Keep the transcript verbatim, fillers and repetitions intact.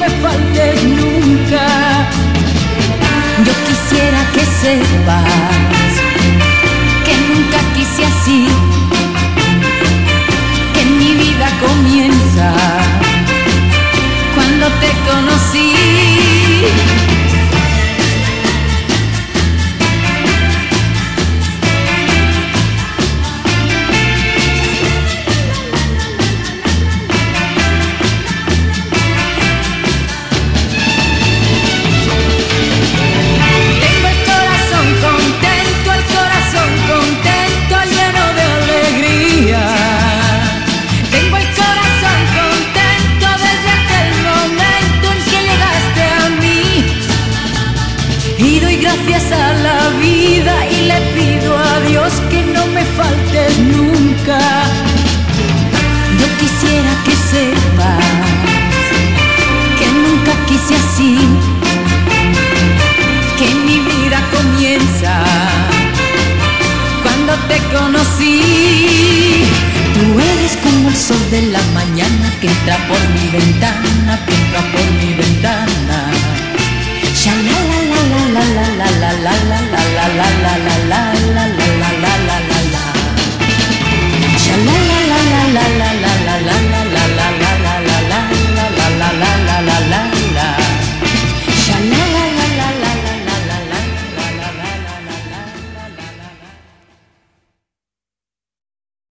me faltes nunca. Yo quisiera que sepas que nunca quise así, que mi vida comienza cuando te conocí. Y doy gracias a la vida y le pido a Dios que no me faltes nunca. Yo quisiera que sepas que nunca quise así, que mi vida comienza cuando te conocí. Tú eres como el sol de la mañana que entra por mi ventana, que entra por mi ventana. Sha la la la la la la la la la la la la la la.